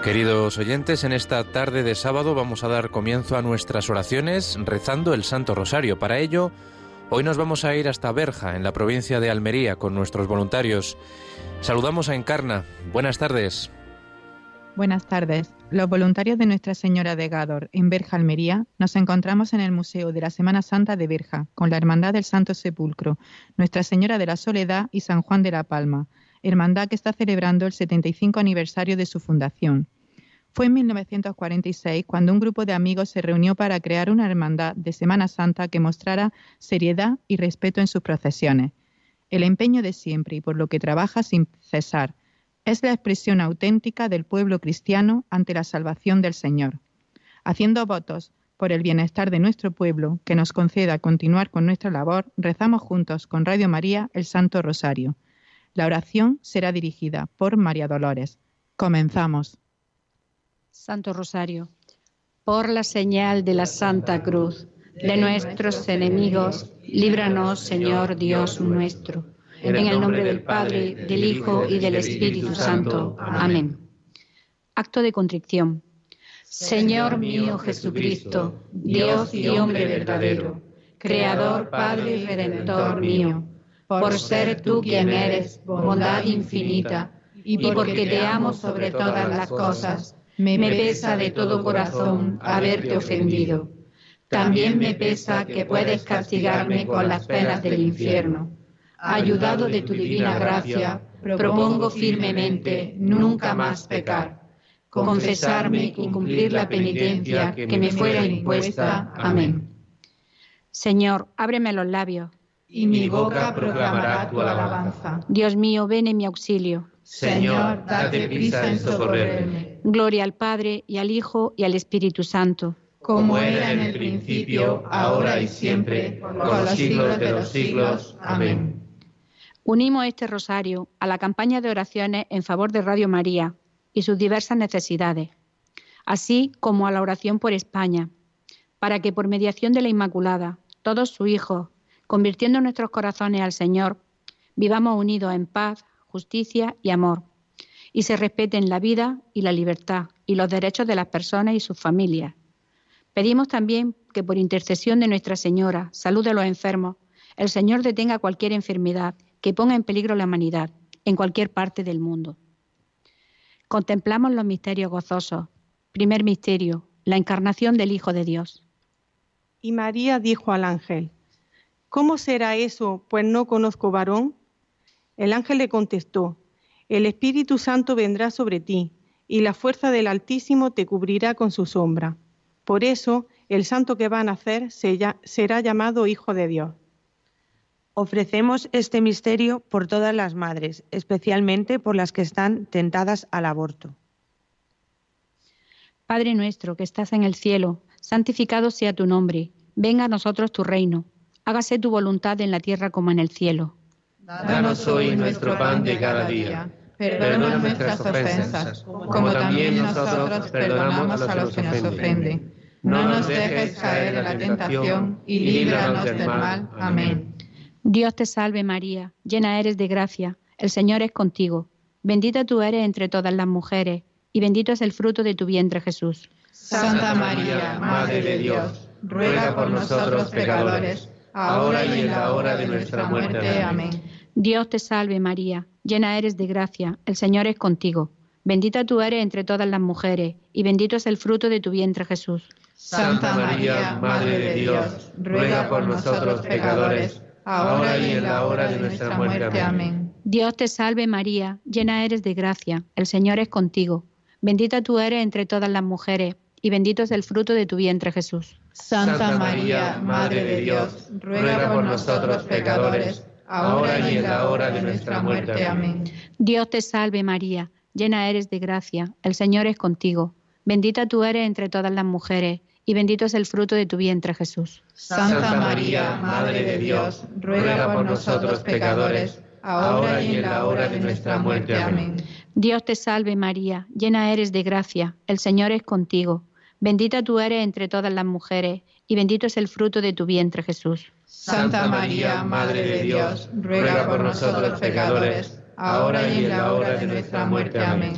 Queridos oyentes, en esta tarde de sábado vamos a dar comienzo a nuestras oraciones rezando el Santo Rosario. Para ello, hoy nos vamos a ir hasta Berja, en la provincia de Almería, con nuestros voluntarios. Saludamos a Encarna. Buenas tardes. Buenas tardes. Los voluntarios de Nuestra Señora de Gádor, en Berja, Almería, nos encontramos en el Museo de la Semana Santa de Berja, con la Hermandad del Santo Sepulcro, Nuestra Señora de la Soledad y San Juan de la Palma, hermandad que está celebrando el 75 aniversario de su fundación. Fue en 1946 cuando un grupo de amigos se reunió para crear una hermandad de Semana Santa que mostrara seriedad y respeto en sus procesiones. El empeño de siempre y por lo que trabaja sin cesar es la expresión auténtica del pueblo cristiano ante la salvación del Señor. Haciendo votos por el bienestar de nuestro pueblo, que nos conceda continuar con nuestra labor, rezamos juntos con Radio María el Santo Rosario. La oración será dirigida por María Dolores. Comenzamos. Santo Rosario, por la señal de la Santa Cruz de nuestros enemigos, líbranos, Señor Dios nuestro. En el nombre del Padre, del Hijo y del Espíritu Santo. Amén. Acto de contrición. Señor mío Jesucristo, Dios y hombre verdadero, Creador, Padre y Redentor mío, por ser tú quien eres, bondad infinita, y porque te amo sobre todas las cosas, me pesa de todo corazón haberte ofendido. También me pesa que puedes castigarme con las penas del infierno. Ayudado de tu divina gracia, propongo firmemente nunca más pecar, confesarme y cumplir la penitencia que me fuera impuesta. Amén. Señor, ábreme los labios, y mi boca proclamará tu alabanza. Dios mío, ven en mi auxilio. Señor, date prisa en socorrerme. Gloria al Padre, y al Hijo, y al Espíritu Santo. Como era en el principio, ahora y siempre, por los siglos de los siglos. Amén. Unimos este rosario a la campaña de oraciones en favor de Radio María y sus diversas necesidades, así como a la oración por España, para que por mediación de la Inmaculada, todos sus hijos, convirtiendo nuestros corazones al Señor, vivamos unidos en paz, justicia y amor, y se respeten la vida y la libertad y los derechos de las personas y sus familias. Pedimos también que por intercesión de Nuestra Señora, salud de los enfermos, el Señor detenga cualquier enfermedad que ponga en peligro la humanidad en cualquier parte del mundo. Contemplamos los misterios gozosos. Primer misterio, la encarnación del Hijo de Dios. Y María dijo al ángel: ¿Cómo será eso, pues no conozco varón? El ángel le contestó: El Espíritu Santo vendrá sobre ti, y la fuerza del Altísimo te cubrirá con su sombra. Por eso, el santo que va a nacer será llamado Hijo de Dios. Ofrecemos este misterio por todas las madres, especialmente por las que están tentadas al aborto. Padre nuestro que estás en el cielo, santificado sea tu nombre. Venga a nosotros tu reino. Hágase tu voluntad en la tierra como en el cielo. Danos hoy nuestro pan de cada día. Perdona nuestras ofensas, como también nosotros perdonamos a los que nos ofenden. No nos dejes caer en la tentación y líbranos del mal. Amén. Dios te salve María, llena eres de gracia, el Señor es contigo. Bendita tú eres entre todas las mujeres, y bendito es el fruto de tu vientre Jesús. Santa María, Madre de Dios, ruega por nosotros pecadores, ahora y en la hora de nuestra muerte. Amén. Dios te salve María, llena eres de gracia, el Señor es contigo. Bendita tú eres entre todas las mujeres, y bendito es el fruto de tu vientre Jesús. Santa María, Madre de Dios, ruega por nosotros pecadores, ahora y en la hora de nuestra muerte. Amén. Dios te salve María, llena eres de gracia, el Señor es contigo. Bendita tú eres entre todas las mujeres, y bendito es el fruto de tu vientre Jesús. Santa María, Madre de Dios, ruega por nosotros pecadores, ahora y en la hora de nuestra muerte. Amén. Dios te salve María, llena eres de gracia, el Señor es contigo. Bendita tú eres entre todas las mujeres, y bendito es el fruto de tu vientre Jesús. Santa María, Madre de Dios, ruega por nosotros pecadores, ahora y en la hora de nuestra muerte. Amén. Dios te salve María, llena eres de gracia, el Señor es contigo. Bendita tú eres entre todas las mujeres, y bendito es el fruto de tu vientre Jesús. Santa María, Madre de Dios, ruega por nosotros pecadores, ahora y en la hora de nuestra muerte. Amén.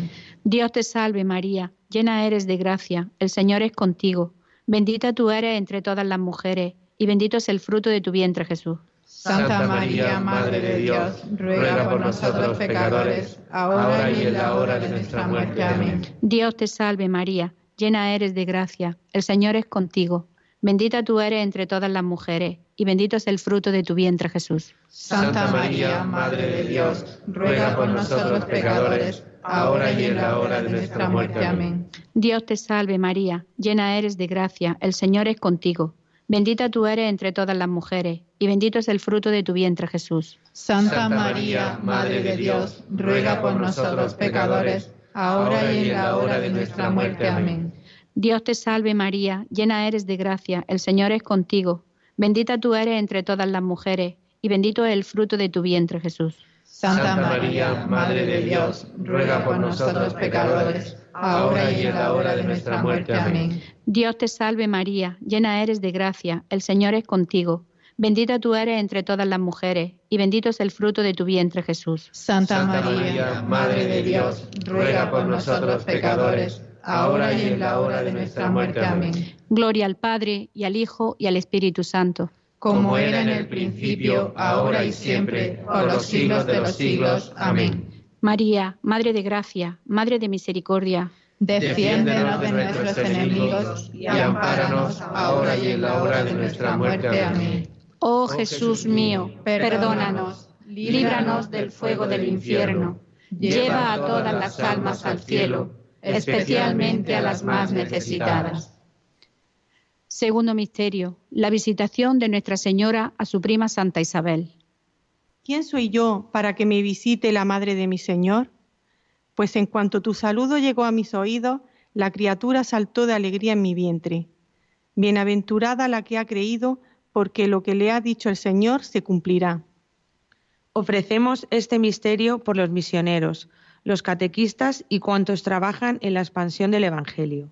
Dios te salve María, llena eres de gracia, el Señor es contigo. Bendita tú eres entre todas las mujeres, y bendito es el fruto de tu vientre, Jesús. Santa María, Madre de Dios, ruega por nosotros pecadores, ahora y en la hora de nuestra muerte. Amén. Dios te salve María, llena eres de gracia, el Señor es contigo. Bendita tú eres entre todas las mujeres, y bendito es el fruto de tu vientre, Jesús. Santa María, Madre de Dios, ruega por nosotros pecadores, ahora y en la hora de nuestra muerte. Amén. Dios te salve María, llena eres de gracia, el Señor es contigo. Bendita tú eres entre todas las mujeres, y bendito es el fruto de tu vientre, Jesús. Santa María, Madre de Dios, ruega por nosotros pecadores, ahora y en la hora de nuestra muerte. Amén. Dios te salve María, llena eres de gracia, el Señor es contigo. Bendita tú eres entre todas las mujeres, y bendito es el fruto de tu vientre, Jesús. Santa María, Madre de Dios, ruega por nosotros pecadores, ahora y en la hora de nuestra muerte. Amén. Dios te salve María, llena eres de gracia, el Señor es contigo. Bendita tú eres entre todas las mujeres, y bendito es el fruto de tu vientre, Jesús. Santa María, Madre de Dios, ruega por nosotros pecadores, ahora y en la hora de nuestra muerte. Amén. Gloria al Padre, y al Hijo, y al Espíritu Santo. Como era en el principio, ahora y siempre, por los siglos de los siglos. Amén. María, Madre de gracia, Madre de misericordia, defiéndenos de nuestros enemigos y ampáranos ahora y en la hora de nuestra muerte. Amén. Oh Jesús mío, perdónanos, líbranos del fuego del infierno, lleva a todas las almas al cielo, especialmente a las más necesitadas. Segundo misterio, la visitación de Nuestra Señora a su prima Santa Isabel. ¿Quién soy yo para que me visite la Madre de mi Señor? Pues en cuanto tu saludo llegó a mis oídos, la criatura saltó de alegría en mi vientre. Bienaventurada la que ha creído, porque lo que le ha dicho el Señor se cumplirá. Ofrecemos este misterio por los misioneros, los catequistas y cuantos trabajan en la expansión del Evangelio.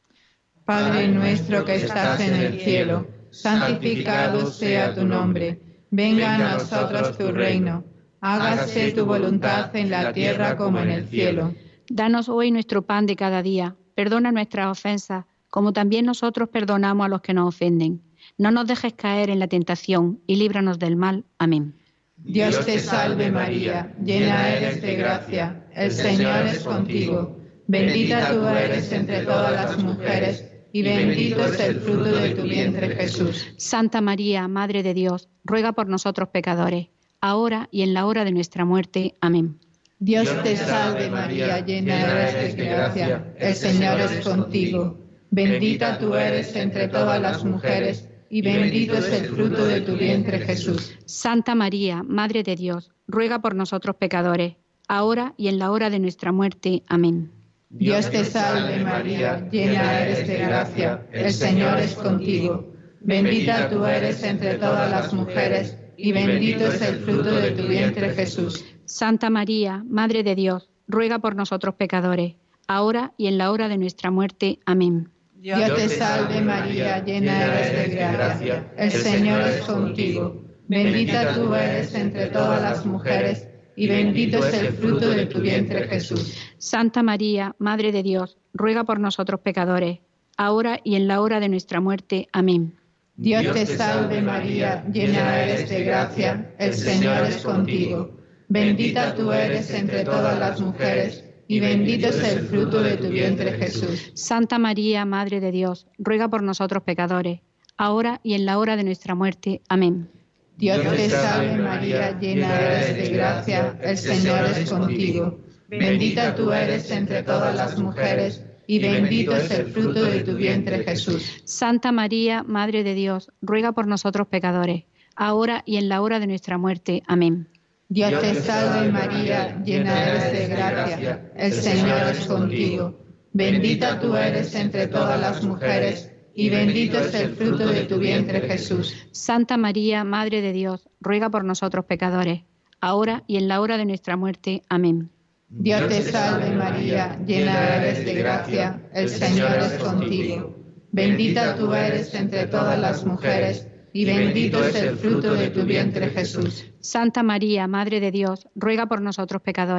Padre nuestro que estás en el cielo, santificado sea tu nombre. Venga a nosotros tu reino. Hágase tu voluntad en la tierra como en el cielo. Danos hoy nuestro pan de cada día. Perdona nuestras ofensas, como también nosotros perdonamos a los que nos ofenden. No nos dejes caer en la tentación y líbranos del mal. Amén. Dios te salve María, llena eres de gracia. El Señor es contigo. Bendita tú eres entre todas las mujeres, y bendito es el fruto de tu vientre, Jesús. Santa María, Madre de Dios, ruega por nosotros pecadores, ahora y en la hora de nuestra muerte. Amén. Dios te salve María, llena eres de gracia, el Señor es contigo. Bendita tú eres entre todas las mujeres, y bendito es el fruto de tu vientre, Jesús. Santa María, Madre de Dios, ruega por nosotros pecadores, ahora y en la hora de nuestra muerte. Amén. Dios te salve María, llena eres de gracia, el Señor es contigo. Bendita tú eres entre todas las mujeres, y bendito es el fruto de tu vientre, Jesús. Santa María, Madre de Dios, ruega por nosotros pecadores, ahora y en la hora de nuestra muerte. Amén. Dios te salve María, llena eres de gracia, el Señor es contigo. Bendita tú eres entre todas las mujeres, y bendito es el fruto de tu vientre, Jesús. Santa María, Madre de Dios, ruega por nosotros pecadores, ahora y en la hora de nuestra muerte. Amén. Dios te salve María, llena eres de gracia, el Señor es contigo. Bendita tú eres entre todas las mujeres, y bendito es el fruto de tu vientre, Jesús. Santa María, Madre de Dios, ruega por nosotros pecadores, ahora y en la hora de nuestra muerte. Amén. Dios te salve María, llena eres de gracia, el Señor es contigo. Bendita tú eres entre todas las mujeres, y bendito es el fruto de tu vientre, Jesús. Santa María, Madre de Dios, ruega por nosotros pecadores, ahora y en la hora de nuestra muerte. Amén. Dios te salve María, llena eres de gracia, el Señor es contigo. Bendita tú eres entre todas las mujeres, y bendito es el fruto de tu vientre, Jesús. Santa María, Madre de Dios, ruega por nosotros pecadores, ahora y en la hora de nuestra muerte. Amén. Dios te salve María, llena eres de gracia, el Señor es contigo. Bendita tú eres entre todas las mujeres, y bendito es el fruto de tu vientre, Jesús. Santa María, Madre de Dios, ruega por nosotros pecadores,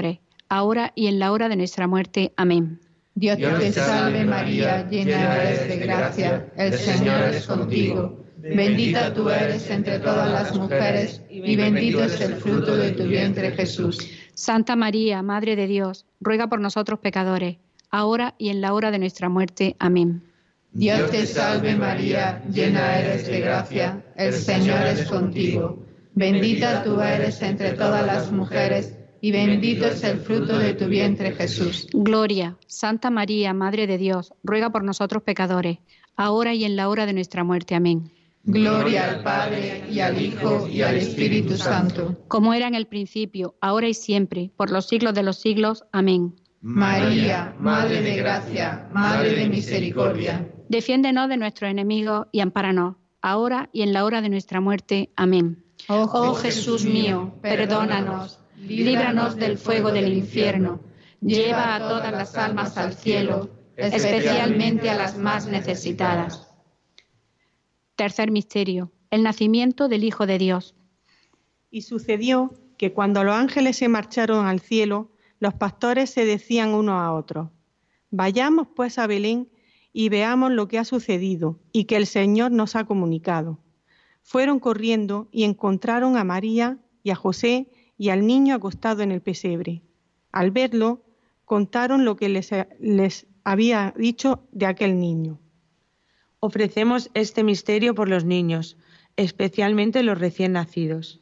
ahora y en la hora de nuestra muerte. Amén. Dios te salve María, llena eres de gracia, el Señor es contigo. Bendita tú eres entre todas las mujeres, y bendito es el fruto de tu vientre, Jesús. Santa María, Madre de Dios, ruega por nosotros pecadores, ahora y en la hora de nuestra muerte. Amén. Dios te salve María, llena eres de gracia, el Señor es contigo. Bendita tú eres entre todas las mujeres, y bendito es el fruto de tu vientre, Jesús. Gloria, Santa María, Madre de Dios, ruega por nosotros pecadores, ahora y en la hora de nuestra muerte. Amén. Gloria al Padre, y al Hijo, y al Espíritu Santo. Como era en el principio, ahora y siempre, por los siglos de los siglos. Amén. María, Madre de gracia, Madre de misericordia. Defiéndenos de nuestros enemigos y ampáranos, ahora y en la hora de nuestra muerte. Amén. Oh Jesús mío, perdónanos, líbranos del fuego del infierno, lleva a todas las almas al cielo, especialmente a las más necesitadas. Tercer misterio, el nacimiento del Hijo de Dios. Y sucedió que cuando los ángeles se marcharon al cielo, los pastores se decían unos a otros: vayamos pues a Belén y veamos lo que ha sucedido y que el Señor nos ha comunicado. Fueron corriendo y encontraron a María y a José y al niño acostado en el pesebre. Al verlo, contaron lo que les había dicho de aquel niño. Ofrecemos este misterio por los niños, especialmente los recién nacidos.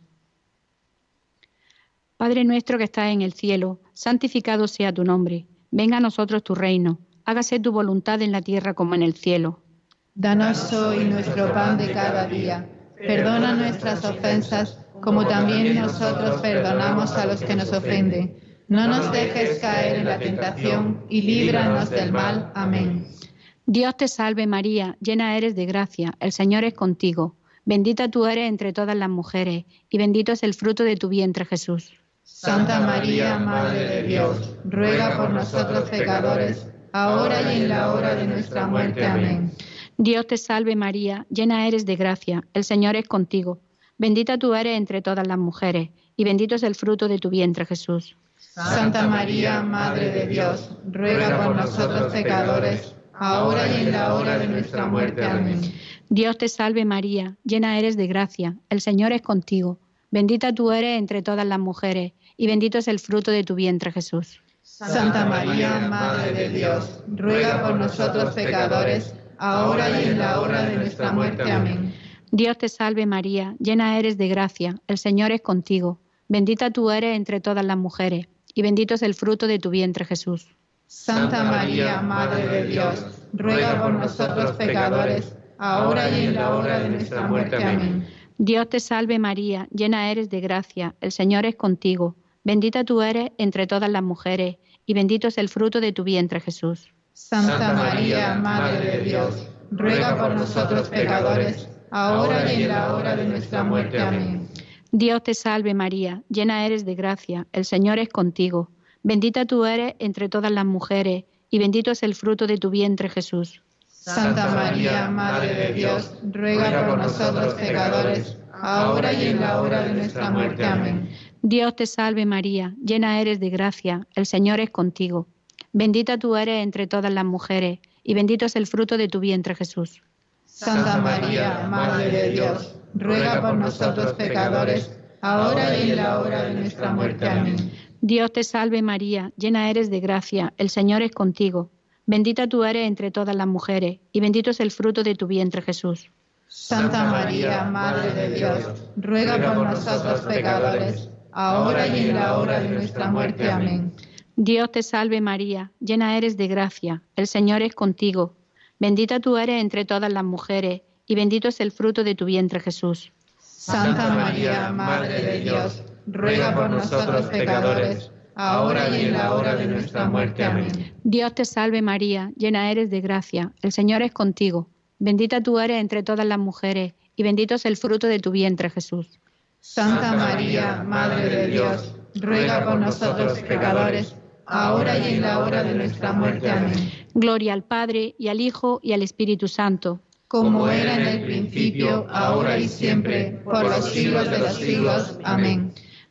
Padre nuestro que estás en el cielo, santificado sea tu nombre. Venga a nosotros tu reino. Hágase tu voluntad en la tierra como en el cielo. Danos hoy nuestro pan de cada día. Perdona nuestras ofensas, como también nosotros perdonamos a los que nos ofenden. No nos dejes caer en la tentación y líbranos del mal. Amén. Dios te salve María, llena eres de gracia, el Señor es contigo. Bendita tú eres entre todas las mujeres, y bendito es el fruto de tu vientre, Jesús. Santa María, Madre de Dios, ruega por nosotros pecadores, ahora y en la hora de nuestra muerte. Amén. Dios te salve María, llena eres de gracia, el Señor es contigo. Bendita tú eres entre todas las mujeres, y bendito es el fruto de tu vientre, Jesús. Santa María, Madre de Dios, ruega por nosotros pecadores, ahora y en la hora de nuestra muerte. Amén. Dios te salve María, llena eres de gracia, el Señor es contigo. Bendita tú eres entre todas las mujeres, y bendito es el fruto de tu vientre, Jesús. Santa María, Madre de Dios, ruega por nosotros pecadores, ahora y en la hora de nuestra muerte. Amén. Dios te salve María, llena eres de gracia, el Señor es contigo. Bendita tú eres entre todas las mujeres, y bendito es el fruto de tu vientre, Jesús. Santa María, Madre de Dios, ruega por nosotros pecadores, ahora y en la hora de nuestra muerte. Amén. Dios te salve María, llena eres de gracia, el Señor es contigo. Bendita tú eres entre todas las mujeres, y bendito es el fruto de tu vientre, Jesús. Santa María, Madre de Dios, ruega por nosotros pecadores, ahora y en la hora de nuestra muerte. Amén. Dios te salve María, llena eres de gracia, el Señor es contigo. Bendita tú eres entre todas las mujeres, y bendito es el fruto de tu vientre, Jesús. Santa María, Madre de Dios, ruega por nosotros pecadores, ahora y en la hora de nuestra muerte. Amén. Dios te salve María, llena eres de gracia, el Señor es contigo. Bendita tú eres entre todas las mujeres, y bendito es el fruto de tu vientre, Jesús. Santa María, Madre de Dios, ruega por nosotros pecadores, ahora y en la hora de nuestra muerte. Amén. Dios te salve María, llena eres de gracia, el Señor es contigo. Bendita tú eres entre todas las mujeres, y bendito es el fruto de tu vientre, Jesús. Santa María, Madre de Dios, ruega por nosotros pecadores, ahora y en la hora de nuestra muerte. Amén. Dios te salve María, llena eres de gracia, el Señor es contigo. Bendita tú eres entre todas las mujeres, y bendito es el fruto de tu vientre, Jesús. Santa María, Madre de Dios, ruega por nosotros pecadores, ahora y en la hora de nuestra muerte. Amén. Dios te salve María, llena eres de gracia, el Señor es contigo. Bendita tú eres entre todas las mujeres, y bendito es el fruto de tu vientre, Jesús. Santa María, Madre de Dios, ruega por nosotros pecadores, ahora y en la hora de nuestra muerte. Amén. Gloria al Padre, y al Hijo, y al Espíritu Santo. Como era en el principio, ahora y siempre, por los siglos de los siglos. Amén.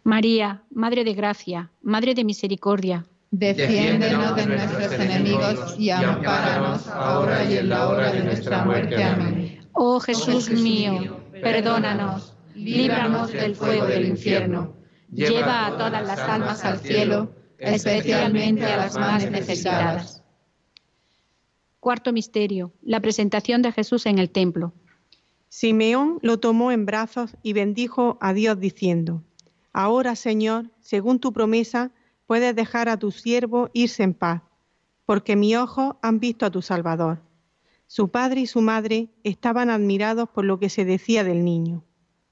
María, Madre de Gracia, Madre de Misericordia, defiéndenos de nuestros enemigos y ampáranos ahora y en la hora de nuestra muerte. Amén. Oh Jesús mío, perdónanos, líbranos del fuego del infierno, lleva a todas las almas al cielo, especialmente a las más necesitadas. Cuarto misterio, la presentación de Jesús en el templo. Simeón lo tomó en brazos y bendijo a Dios diciendo: Ahora, Señor, según tu promesa, puedes dejar a tu siervo irse en paz, porque mis ojos han visto a tu Salvador. Su padre y su madre estaban admirados por lo que se decía del niño.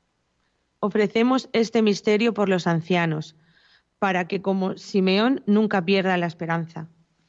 Ofrecemos este misterio por los ancianos, para que como Simeón nunca pierda la esperanza.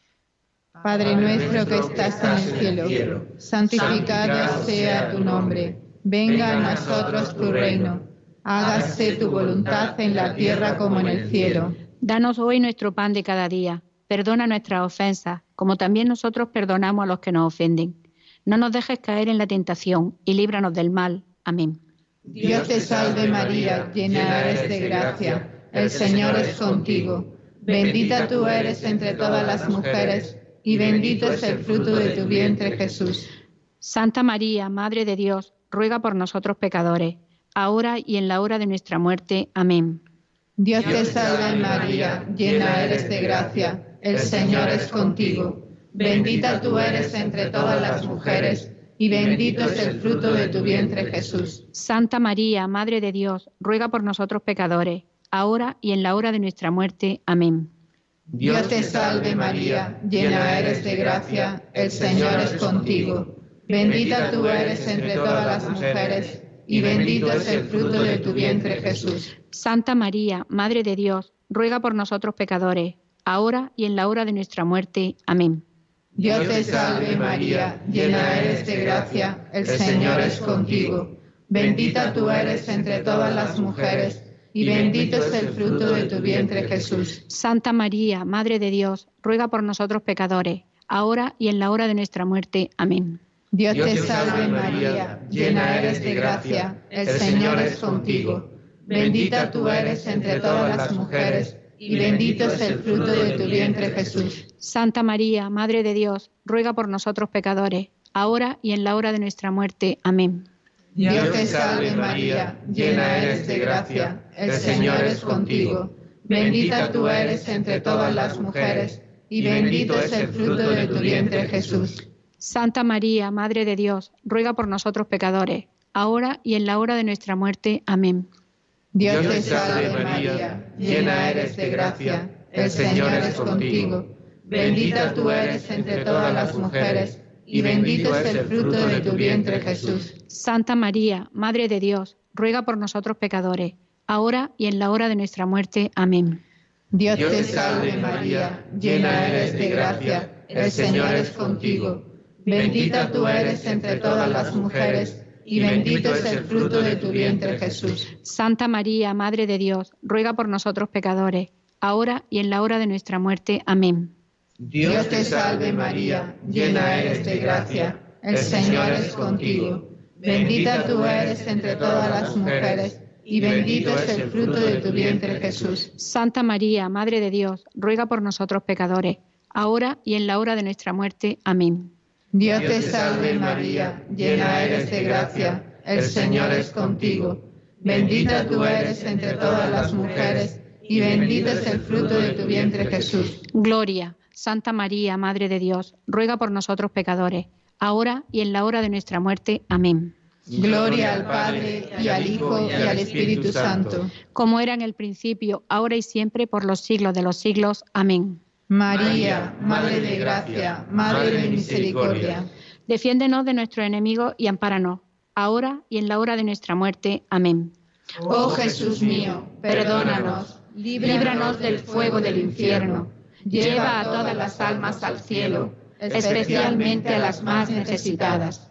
Padre nuestro que estás en el cielo, santificado sea tu nombre. Venga a nosotros tu reino. Hágase tu voluntad en la tierra como en el cielo. Danos hoy nuestro pan de cada día. Perdona nuestras ofensas, como también nosotros perdonamos a los que nos ofenden. No nos dejes caer en la tentación y líbranos del mal. Amén. Dios te salve María, llena eres de gracia. El Señor es contigo. Bendita tú eres entre todas las mujeres, y bendito es el fruto de tu vientre, Jesús. Santa María, Madre de Dios, ruega por nosotros pecadores, ahora y en la hora de nuestra muerte. Amén. Dios te salve María, llena eres de gracia, el Señor es contigo. Bendita tú eres entre todas las mujeres, y bendito es el fruto de tu vientre, Jesús. Santa María, Madre de Dios, ruega por nosotros pecadores, ahora y en la hora de nuestra muerte. Amén. Dios te salve María, llena eres de gracia, el Señor es contigo. Bendita tú eres entre todas las mujeres, y bendito es el fruto de tu vientre, Jesús. Santa María, Madre de Dios, ruega por nosotros pecadores, ahora y en la hora de nuestra muerte. Amén. Dios te salve María, llena eres de gracia, el Señor es contigo. Bendita tú eres entre todas las mujeres, y bendito es el fruto de tu vientre, Jesús. Santa María, Madre de Dios, ruega por nosotros pecadores, ahora y en la hora de nuestra muerte. Amén. Dios te salve María, llena eres de gracia, el Señor es contigo. Bendita tú eres entre todas las mujeres, y bendito es el fruto de tu vientre, Jesús. Santa María, Madre de Dios, ruega por nosotros pecadores, ahora y en la hora de nuestra muerte. Amén. Dios te salve María, llena eres de gracia, el Señor es contigo. Bendita tú eres entre todas las mujeres, y bendito es el fruto de tu vientre, Jesús. Santa María, Madre de Dios, ruega por nosotros pecadores, ahora y en la hora de nuestra muerte. Amén. Dios te salve María, llena eres de gracia, el Señor es contigo. Bendita tú eres entre todas las mujeres, y bendito es el fruto de tu vientre, Jesús. Santa María, Madre de Dios, ruega por nosotros pecadores, ahora y en la hora de nuestra muerte. Amén. Dios te salve María, llena eres de gracia, el Señor es contigo. Bendita tú eres entre todas las mujeres, y bendito es el fruto de tu vientre, Jesús. Santa María, Madre de Dios, ruega por nosotros pecadores, ahora y en la hora de nuestra muerte. Amén. Dios te salve María, llena eres de gracia, el Señor es contigo. Bendita tú eres entre todas las mujeres, y bendito es el fruto de tu vientre, Jesús. Santa María, Madre de Dios, ruega por nosotros pecadores, ahora y en la hora de nuestra muerte. Amén. Dios te salve María, llena eres de gracia, el Señor es contigo. Bendita tú eres entre todas las mujeres, y bendito es el fruto de tu vientre, Jesús. Gloria. Santa María, Madre de Dios, ruega por nosotros pecadores, ahora y en la hora de nuestra muerte. Amén. Gloria al Padre, y al Hijo, y al Espíritu Santo. Como era en el principio, ahora y siempre, por los siglos de los siglos. Amén. María, Madre de gracia, Madre de misericordia. Defiéndenos de nuestros enemigos y ampáranos, ahora y en la hora de nuestra muerte. Amén. Oh Jesús mío, perdónanos, líbranos del fuego del infierno. Lleva a todas las almas al cielo, especialmente a las más necesitadas.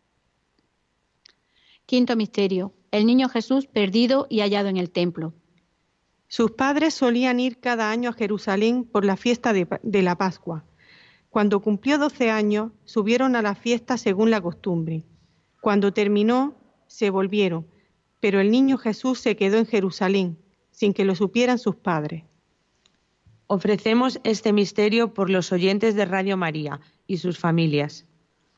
Quinto misterio. El niño Jesús perdido y hallado en el templo. Sus padres solían ir cada año a Jerusalén por la fiesta de la Pascua. Cuando cumplió 12 años, subieron a la fiesta según la costumbre. Cuando terminó, se volvieron, pero el niño Jesús se quedó en Jerusalén, sin que lo supieran sus padres. Ofrecemos este misterio por los oyentes de Radio María y sus familias.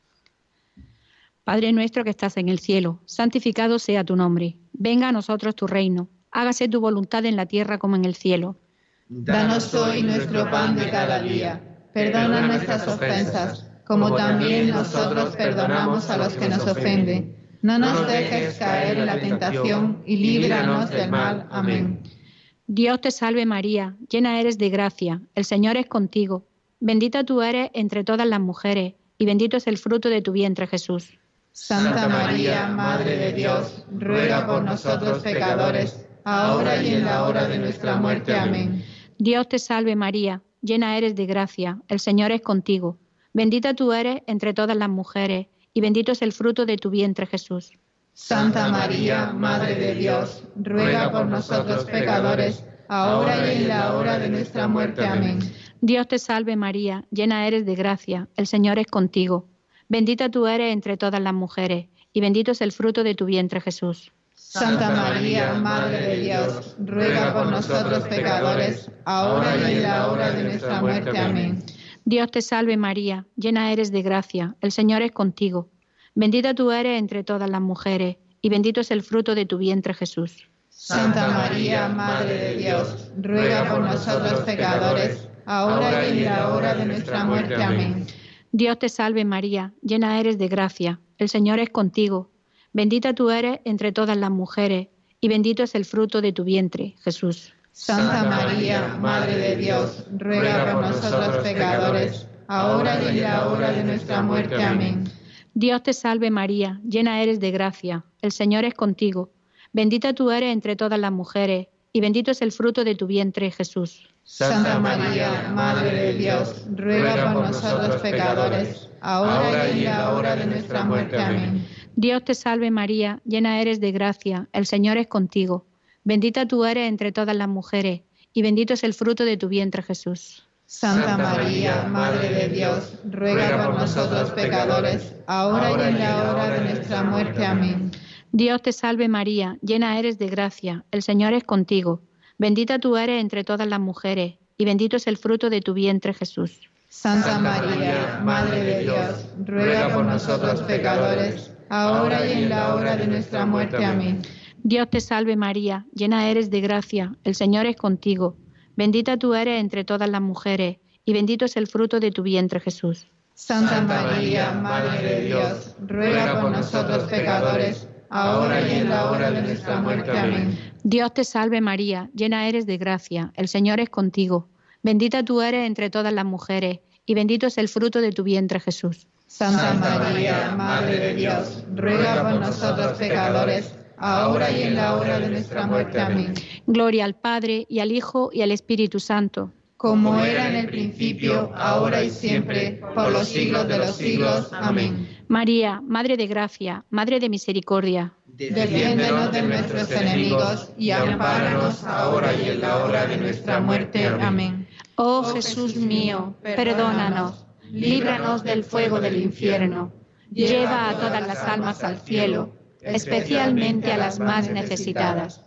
Padre nuestro que estás en el cielo, santificado sea tu nombre. Venga a nosotros tu reino. Hágase tu voluntad en la tierra como en el cielo. Danos hoy nuestro pan de cada día. Perdona nuestras ofensas, como también nosotros perdonamos a los que nos ofenden. No nos dejes caer en la tentación y líbranos del mal. Amén. Dios te salve María, llena eres de gracia, el Señor es contigo. Bendita tú eres entre todas las mujeres, y bendito es el fruto de tu vientre, Jesús. Santa María, Madre de Dios, ruega por nosotros pecadores, ahora y en la hora de nuestra muerte. Amén. Dios te salve María, llena eres de gracia, el Señor es contigo. Bendita tú eres entre todas las mujeres, y bendito es el fruto de tu vientre, Jesús. Santa María, Madre de Dios, ruega por nosotros pecadores, ahora y en la hora de nuestra muerte. Amén. Dios te salve María, llena eres de gracia, el Señor es contigo. Bendita tú eres entre todas las mujeres, y bendito es el fruto de tu vientre, Jesús. Santa María, Madre de Dios, ruega por nosotros pecadores, ahora y en la hora de nuestra muerte. Amén. Dios te salve María, llena eres de gracia, el Señor es contigo. Bendita tú eres entre todas las mujeres, y bendito es el fruto de tu vientre, Jesús. Santa María, Madre de Dios, ruega por nosotros pecadores, ahora y en la hora de nuestra muerte. Amén. Dios te salve María, llena eres de gracia, el Señor es contigo. Bendita tú eres entre todas las mujeres, y bendito es el fruto de tu vientre, Jesús. Santa María, Madre de Dios, ruega por nosotros pecadores, ahora y en la hora de nuestra muerte. Amén. Dios te salve María, llena eres de gracia, el Señor es contigo. Bendita tú eres entre todas las mujeres, y bendito es el fruto de tu vientre, Jesús. Santa María, Madre de Dios, ruega por nosotros pecadores, ahora y en la hora de nuestra muerte. Amén. Dios te salve María, llena eres de gracia, el Señor es contigo. Bendita tú eres entre todas las mujeres, y bendito es el fruto de tu vientre, Jesús. Santa María, Madre de Dios, ruega por nosotros pecadores, ahora y en la hora de nuestra muerte. Amén. Dios te salve María, llena eres de gracia, el Señor es contigo. Bendita tú eres entre todas las mujeres, y bendito es el fruto de tu vientre, Jesús. Santa María, Madre de Dios, ruega por nosotros pecadores, ahora y en la hora de nuestra muerte. Amén. Dios te salve María, llena eres de gracia, el Señor es contigo. Bendita tú eres entre todas las mujeres, y bendito es el fruto de tu vientre, Jesús. Santa María, Madre de Dios, ruega por nosotros pecadores, ahora y en la hora de nuestra muerte. Amén. Dios te salve María, llena eres de gracia, el Señor es contigo. Bendita tú eres entre todas las mujeres, y bendito es el fruto de tu vientre, Jesús. Santa María, Madre de Dios, ruega por nosotros pecadores, ahora y en la hora de nuestra muerte. Amén. Gloria al Padre, y al Hijo, y al Espíritu Santo. Como era en el principio, ahora y siempre, por los siglos de los siglos. Amén. María, Madre de gracia, Madre de misericordia, defiéndenos de nuestros enemigos y ampáranos ahora y en la hora de nuestra muerte. Amén. Oh Jesús mío, perdónanos, líbranos del fuego del infierno, lleva a todas las almas al cielo, especialmente a las más necesitadas.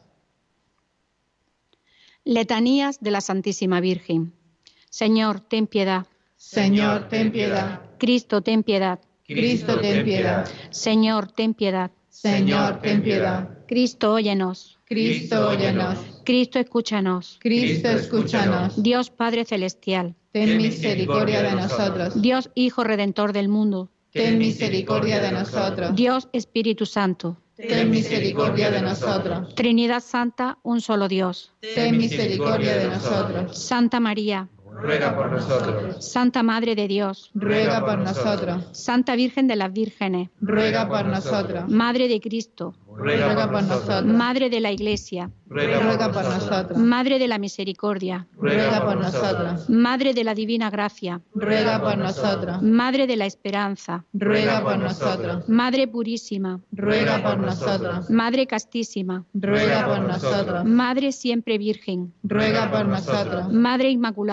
Letanías de la Santísima Virgen. Señor, ten piedad. Señor, ten piedad. Cristo, ten piedad. Cristo, ten piedad. Señor, ten piedad. Señor, ten piedad. Cristo, óyenos. Cristo, óyenos. Cristo, escúchanos. Cristo, escúchanos. Dios Padre Celestial, ten misericordia de nosotros. Dios Hijo Redentor del mundo, ten misericordia de nosotros. Dios Espíritu Santo, ten misericordia de nosotros. Trinidad Santa, un solo Dios. Ten misericordia de nosotros. Santa María, ruega por nosotros. Santa Madre de Dios, ruega por nosotros. Santa Virgen de las Vírgenes, ruega por nosotros. Madre de Cristo, ruega por nosotros. Madre de la Iglesia, ruega por nosotros. Madre de la Misericordia, ruega por nosotros. Madre de la Divina Gracia, ruega por nosotros. Madre de la Esperanza, ruega por nosotros. Madre Purísima, ruega por nosotros. Madre Castísima, ruega por nosotros. Madre Siempre Virgen, ruega por nosotros. Madre Inmaculada,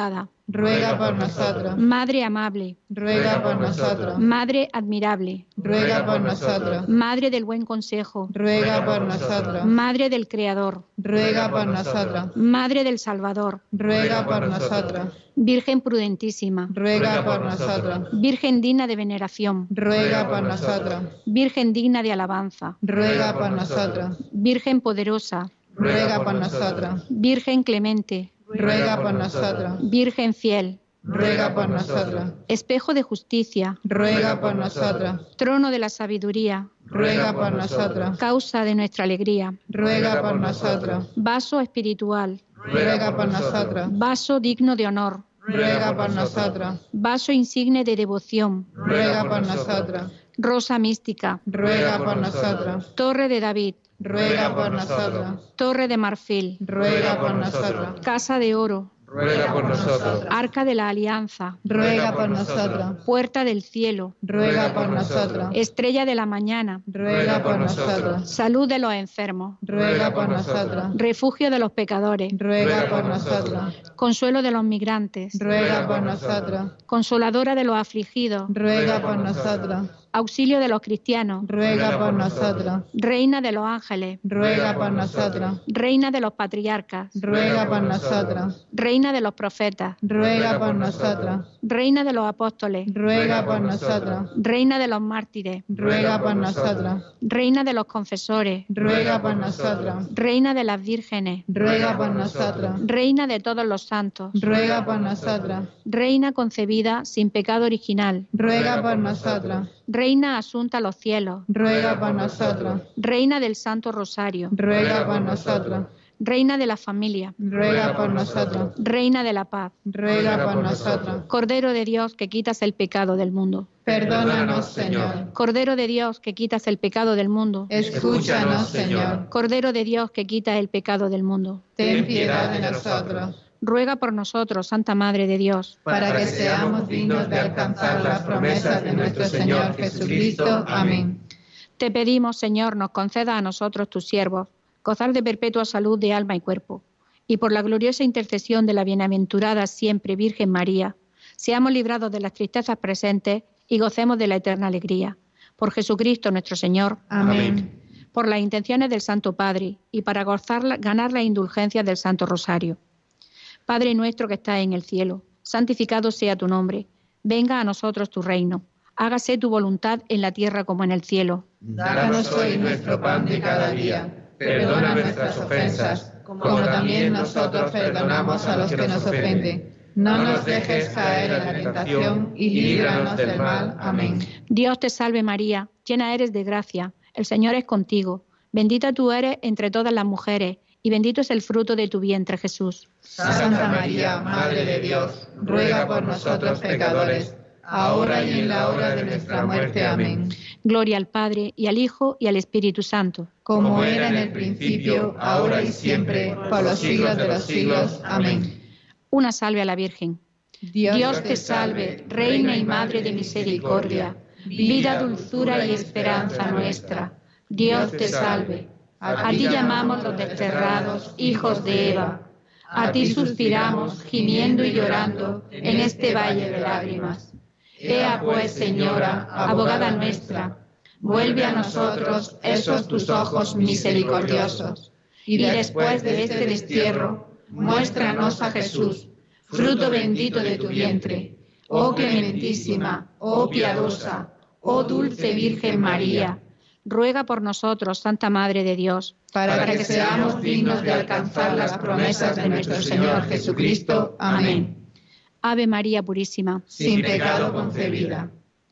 ruega por nosotros. Madre amable, Ruega por nosotros. Madre admirable, Ruega por nosotros. Madre del buen consejo, Ruega por nosotros. Madre del Creador, Ruega por nosotros. Madre del Salvador, Ruega por nosotros. Virgen prudentísima, Ruega por nosotros. Virgen digna de veneración, Ruega por nosotros. Virgen digna de alabanza, Ruega por nosotros. Virgen poderosa, Ruega por nosotros. Virgen clemente, Ruega por nosotros. Virgen fiel, Ruega por nosotros. espejo de justicia, Ruega por nosotros. trono de la sabiduría, Ruega por nosotros. causa de nuestra alegría, Ruega por nosotros. vaso espiritual, Ruega por nosotros. vaso digno de honor, Ruega por nosotros. vaso insigne de devoción, Ruega por nosotros. rosa mística, Ruega por nosotros. torre de David, Ruega por nosotros. torre de marfil, Ruega por nosotros. casa de oro, Ruega por nosotros. arca de la alianza, Ruega por nosotros. puerta del cielo, Ruega por nosotros. estrella de la mañana, Ruega por nosotros. salud de los enfermos, Ruega por nosotros. refugio de los pecadores, Ruega por nosotros. consuelo de los migrantes, Ruega por nosotros. consoladora de los afligidos, Ruega por nosotros. auxilio de los cristianos, Ruega por nosotros. reina de los ángeles, Ruega por nosotros. reina de los patriarcas, Ruega por nosotros. reina de los profetas, Ruega por nosotros. reina de los apóstoles, Ruega por nosotros. reina de los mártires, Ruega por nosotros. reina de los confesores, Ruega por nosotros. reina de las vírgenes, Ruega por nosotros. reina de todos los santos, Ruega por nosotros. reina concebida sin pecado original, Ruega por nosotros. reina asunta a los cielos, Ruega por nosotros. reina del Santo Rosario, Ruega por nosotros. reina de la familia, Ruega por nosotros. reina de la paz, Ruega por nosotros. Cordero de Dios que quitas el pecado del mundo, Perdónanos, Señor. Cordero de Dios que quitas el pecado del mundo, Escúchanos, Señor. Cordero de Dios que quitas el pecado del mundo. Ten piedad de nosotros, Ruega por nosotros, Santa Madre de Dios, para que seamos dignos de alcanzar las promesas de nuestro Señor Jesucristo. Amén. Te pedimos, Señor, nos conceda a nosotros, tus siervos, gozar de perpetua salud de alma y cuerpo, y por la gloriosa intercesión de la bienaventurada siempre Virgen María, seamos librados de las tristezas presentes y gocemos de la eterna alegría. Por Jesucristo nuestro Señor. Amén. Por las intenciones del Santo Padre y para ganar la indulgencia del Santo Rosario. Padre nuestro que estás en el cielo, santificado sea tu nombre. Venga a nosotros tu reino. Hágase tu voluntad en la tierra como en el cielo. Danos hoy nuestro pan de cada día. Perdona nuestras ofensas, como también nosotros perdonamos a los que nos ofenden. No nos dejes caer en la tentación y líbranos del mal. Amén. Dios te salve María, llena eres de gracia. El Señor es contigo. Bendita tú eres entre todas las mujeres, y bendito es el fruto de tu vientre, Jesús. Santa María, Madre de Dios, ruega por nosotros pecadores, ahora y en la hora de nuestra muerte. Amén. Gloria al Padre, y al Hijo, y al Espíritu Santo. Como era en el principio, ahora y siempre, por los siglos de los siglos. Amén. Una salve a la Virgen. Dios te salve, Reina y Madre de misericordia, vida, dulzura y esperanza nuestra. Dios te salve. A ti llamamos los desterrados, hijos de Eva. A ti suspiramos, gimiendo y llorando, en este valle de lágrimas. Ea pues, Señora, abogada nuestra, vuelve a nosotros esos tus ojos misericordiosos, y después de este destierro, muéstranos a Jesús, fruto bendito de tu vientre. Oh clementísima, oh piadosa, oh dulce Virgen María, ruega por nosotros, Santa Madre de Dios, para que seamos dignos de alcanzar las promesas de nuestro Señor Jesucristo. Amén. Ave María Purísima, sin pecado concebida.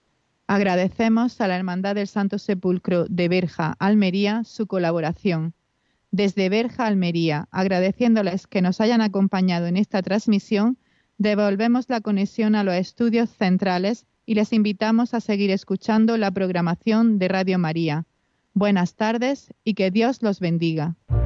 Agradecemos a la Hermandad del Santo Sepulcro de Berja, Almería, su colaboración. Desde Berja, Almería, agradeciéndoles que nos hayan acompañado en esta transmisión, devolvemos la conexión a los estudios centrales y les invitamos a seguir escuchando la programación de Radio María. Buenas tardes y que Dios los bendiga.